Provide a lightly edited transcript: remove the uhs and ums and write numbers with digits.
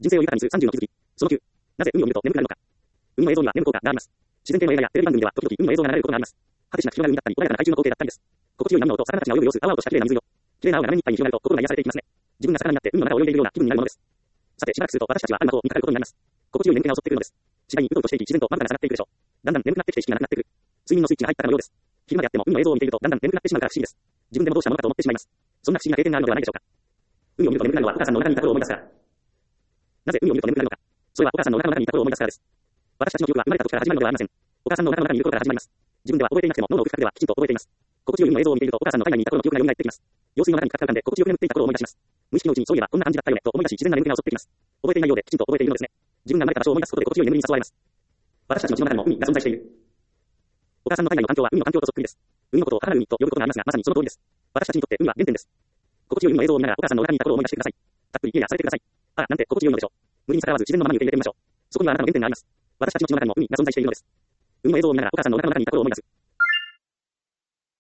人生を豊かにする30の気づき。その9。なぜ海を見ると眠くなるのか。海の映像には眠効果があります。自然系の映画やテレビ番組では時々海の映像が流れることがあります。果てしなく広がる海だったり、穏やかな海中の光景だったりです。心地よい波の音、魚たちが泳ぐ様子、泡をとした綺麗な水色。綺麗な青が波にいっぱいに広がると心が癒されていきますね。自分が魚になって海の中を泳いでいるような気分になるものです。さて、しばらくすると私たちはある的を見かかることになります。心地よい眠気が襲ってくるのです。次第にうとうとしていき、自然とまぶたが下がっていくでしょう。だんだん眠くなってきて意識がなくなってくる。睡眠のスイッチが入ったかのようです。昼間であっても海の映像を見ているとだんだん眠くなってしまうから不思議です。自分でもどうしたものかと思ってしまいます。そんな不思議な経験があるのではないでしょうか。海を見ると眠くなるのはお母さんのお腹にいた頃を思い出すから。なぜ海を見ると眠くなるのか。それはお母さんのお腹の中にいた頃を思い出すからです。私たちの記憶は生まれた時から始まるのではありません。お母さんのお腹の中にいる頃から始まります。自分では覚えていなくても脳の奥深くではきちんと覚えています。心地よい海の映像を見ているとお母さんの体内にいた頃の記憶が蘇ってきます。用水の中にかかったんで心地よく眠っていた頃を思い出します。無意識のうちにそういえばこんな感じだったよねと思い出し自然な眠気が襲ってきます。覚えていないようできちんと覚えているのですね。自分が生まれた場所を思い出すことで心地よい眠りに誘われます。私たちの血の中にも海が存在している。お母さんの体内の環境は海の環境とそっくりです。海のことを母なる海と呼ぶことがありますが、まさにその通りです。私たちにとって海は原点です。心地よい海の映像を見ながらお母さんのお腹にいた頃を思い出してください。たっぷり家やされてください。ああ、なんて心地よいのでしょう。無理に逆らわず自然のままに受け入れてみましょう。そこにはあなたの原点があります。私たちの血の中にも海が存在しているのです。海の映像を見ながらお母さんのお腹の中にいた頃を思い出す。